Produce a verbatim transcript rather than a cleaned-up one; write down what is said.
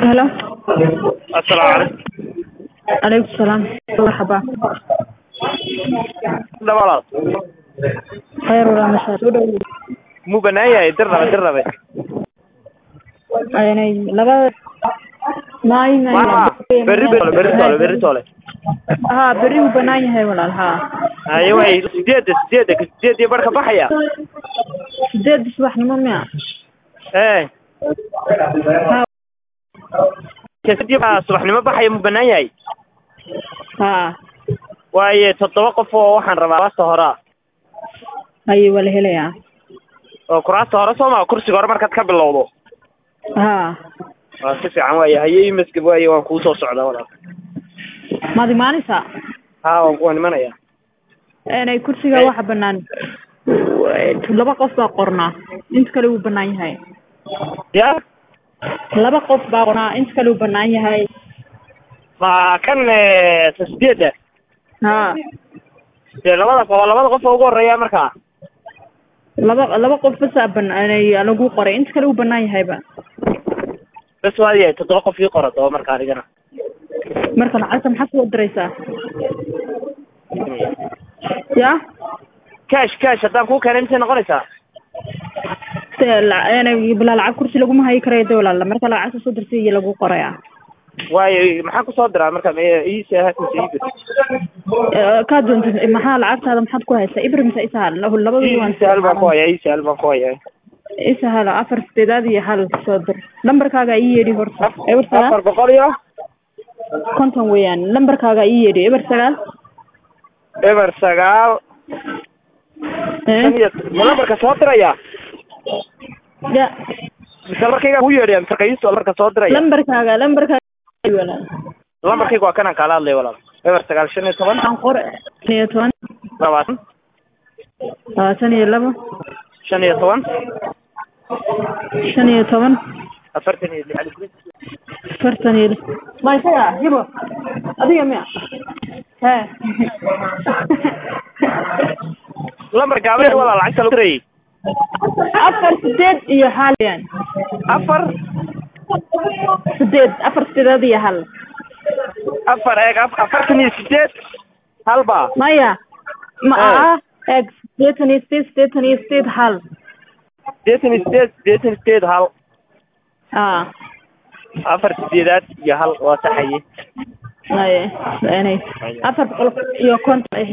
هلا. السلام عليكم. عليكم السلام. مرحبا. دبلات خير ولا مشاهد مو بناية درنا درنا يعني لبا ماي ما بري بري بري تولي بري تولي ها بري وبناي هاي ولا ها أيوة هي سديد سديد سديد يبرك بحيا سديد صباح نمام إيه ها كسديد صباح نما بحيا مو بناية ها وهي تتوقف وحن ربع السهرة أي ولا هلا وكرات السهرة سوما كرسي قرر مركز كبل اللوضو ها سفي عن ويا هي مسك ويا وانكوسو صعدة ولا ما دي ماني سا ها وان من يا أنا كرسي جوا واحد بنان لبا قصة قرنا أنت كلو بناي هاي يا لبا قصة قرنا أنت كلو بناي هاي ما كان تسديده ها labada qof labada qof ugu horeeya marka laba laba qof bas aban anay anagu qoray inta kale u banaan yahay ba bas waadiye toddoba qof ii qorato marka anigana marka lacagta maxaa soo diraysaa ya cash cash hadaan ku keenay inta noqonaysaa ana bila lacag kursi laguma hayi karayo dawladda marka lacagta soo dirtay iyo lagu qoraya waayo maxaa ku soo diraa marka ii saahat masiib ka doonto maxaa lacagtaada maxaad ku haysaa ibrahim sa isaal labadii waan sahal baan ku hayaa ii sahal baan ku hayaa isaal afar sideed iyo hal soo dir lambarkaaga ii yeedhi horta eber afar boqol iyo konton weeyaan lambarkaaga ii yeedhi eber sagaal eber sagaal ma lambarka soo diraya ya lambarkayga ku yeedhi markaysto lambarka soo diraya lambarkaaga lambarkaaga walaal lambarkayga waa kanaan kala hadlay walaal eber sagaal shan iyo toban aan qor shan iyo toban labaatan labaatan iyo labo shan iyo toban shan iyo toban afartan iyo lix afartan iyo lix ma isaga hibo adiga miya he lambar gaaban walaal lacagta lagu diray afar sideed iyo hal yan afar sideed afar sideed iyo hal afar eeg afartan iyo sideed halba maya ma ah eeg sideetan iyo sideed sideetan iyo sideed hal sideetan iyo sideed sideetan iyo sideed hal ah afar sideedaad iyo hal waa saxaye ay anay afar boqol iyo konton